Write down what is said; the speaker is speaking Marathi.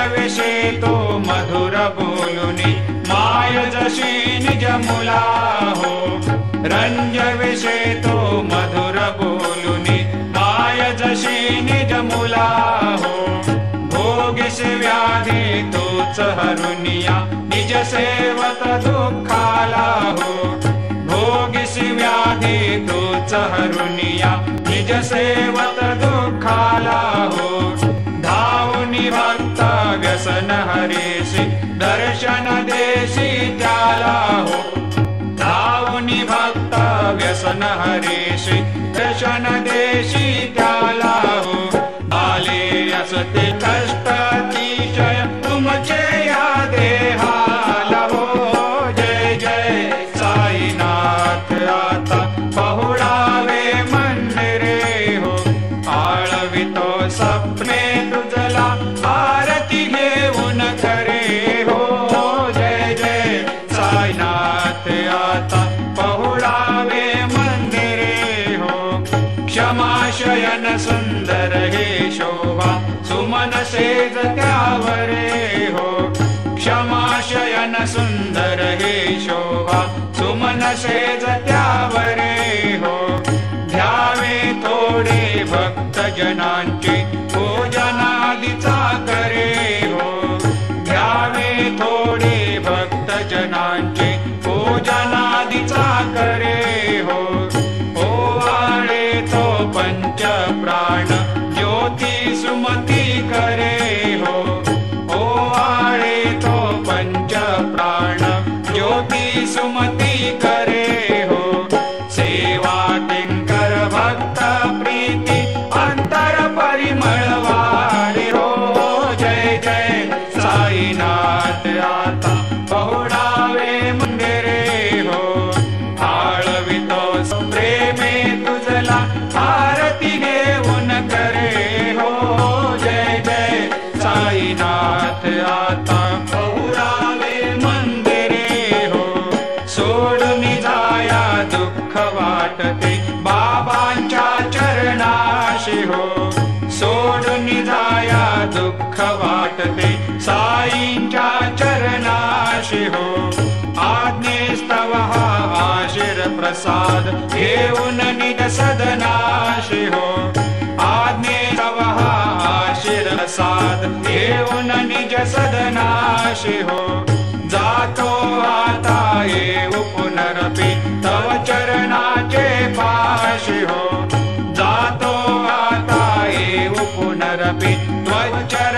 विषे तो मधुर बोलुनी माय जशी निज मुला हो। रंज विषे तो मधुर बोलुनी माय जशी निज मुला हो। भोगिस व्याधी तोच हरुनिया निज सेवक दुःखाला हो। भोगिस व्याधी तोच हरुनिया निज सेवक दुःखाला हो। धावुनी भक्त व्यसन हरेसी दर्शन देसी त्याला हो। धावुनी भक्त व्यसन हरेसी दर्शन देसी त्याला हो। आले असते कष्ट अतिशय तुमचे या देहाला हो। जय जय साईनाथ आता पहुडावे मंदिरे हो। आळवितो सपने तुझला आरती घेऊन करे हो। जय जय साईनाथ आता पहुडावे मंदिरे हो। क्षमाशयन सुंदर हे शोभा सुमन सेज त्यावरे हो। क्षमाशयन सुंदर हे शोभा सुमन सेज त्यावरे हो। ध्यावे थोडे भक्त जनांची पूजनादीचा करे हो। ध्यावे थोडे भक्त जनांची पूजनादीचा करे हो। ओवाळे तो पंच प्राण ज्योती सुमती करे हो। ओवाळे तो पंच प्राण ज्योती सुमती करे हो। सेवा किंकर भक्त प्रीती अंतर परिमळ वाढे हो। जय जय साईनाथ आता पहुडावे मंदिरे हो। आळवितो प्रेमे तुझला आरती घेऊन करे हो। जय जय साईनाथ आता पहुडावे मंदिरे हो। सोडून जाया दुःख वाटते बाबांच्या चरणाशी हो। सोडून जाया दुःख वाटते साईंच्या चरणाशी हो। आज्ञेस्तव हा आशीर प्रसाद घेऊन निज सदनाशी हो। आज्ञेस्तव हा आशीर प्रसाद घेऊन निज सदनाशी हो। जातो आता येऊ पुनरपि तव चरणाचे पाशी हो। जातो आता येऊ पुनरपि त्वचर